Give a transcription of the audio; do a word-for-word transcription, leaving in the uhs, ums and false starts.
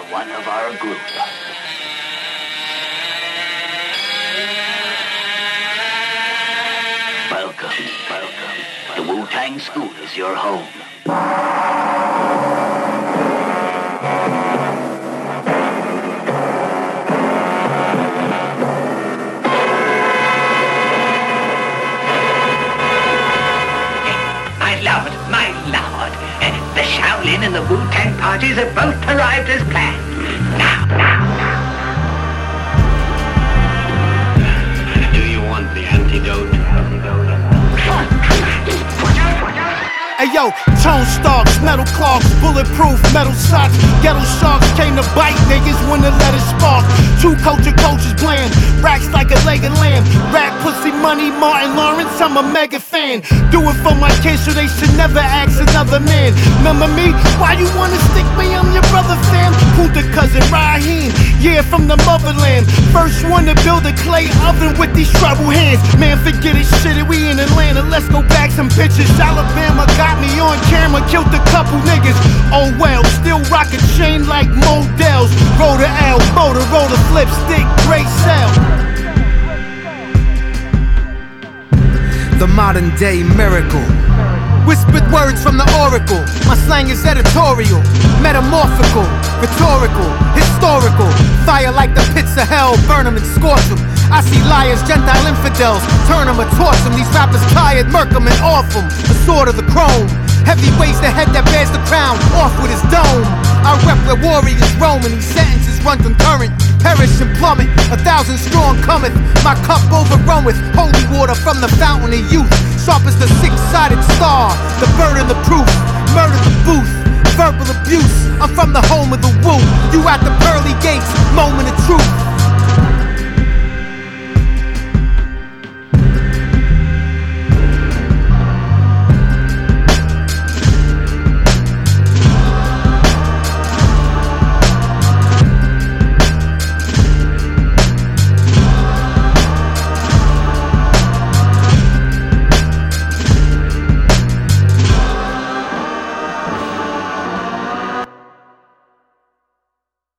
are one of our group. Welcome, welcome. The Wu-Tang School is your home. My lord, my lord. The Shaolin and the Wu-Tang parties have both arrived as planned. Now, now, now. Do you want the antidote? Hey yo, tone stalks, metal clogs, bulletproof, metal socks. Ghetto sharks came to bite niggas when the letters spark. Two culture coaches bland, racks like a leg of lamb. Rap, pussy, money, Martin Lawrence, I'm a mega fan. Do it for my kids so they should never ask another man. Remember me? Why you wanna stick me? I'm your brother, fam. Who the cousin Raheem? Yeah, from the motherland. First one to build a clay oven with these trouble hands. Man, forget it, shit it, we in Atlanta. Let's go back some bitches. Alabama got me on camera, killed a couple niggas. Oh well, still rock a chain like Models. Roll the L, Motorola flip stick, great cell. The modern day miracle. Whispered words from the oracle. My slang is editorial, metamorphical, rhetorical, historical. Fire like the pits of hell, burn them and scorch them. I see liars, Gentile infidels, turn them or torch them. These rappers tired, murk them and off them. The sword of the chrome, heavy weights the head that bears the crown, off with his dome. I rep where warriors roam and these sentences run concurrent. Perish and plummet, a thousand strong cometh. My cup overrun with holy water from the fountain of youth. Sharp as the six-sided star, the burden, the proof, murder the booth, verbal abuse. I'm from the home of the woo. You at the pearly gates, moment of truth.